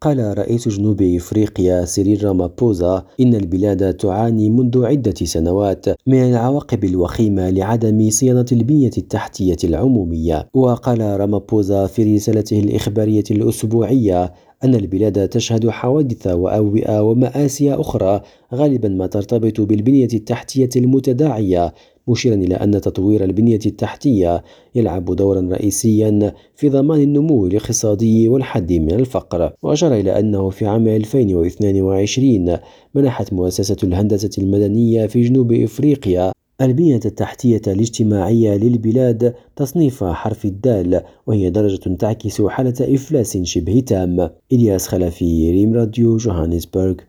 قال رئيس جنوب إفريقيا سيريل رامابوزا إن البلاد تعاني منذ عدة سنوات من العواقب الوخيمة لعدم صيانة البنية التحتية العمومية. وقال رامابوزا في رسالته الإخبارية الأسبوعية أن البلاد تشهد حوادث وأوبئة ومآسي أخرى غالبا ما ترتبط بالبنية التحتية المتداعية، مشيرا إلى أن تطوير البنية التحتية يلعب دورا رئيسيا في ضمان النمو الاقتصادي والحد من الفقر. وأشار إلى أنه في عام 2022 منحت مؤسسة الهندسة المدنية في جنوب إفريقيا البنية التحتية الاجتماعية للبلاد تصنيف حرف الدال، وهي درجة تعكس حالة إفلاس شبه تام. إلياس خلفي، ريم راديو، جوهانسبرغ.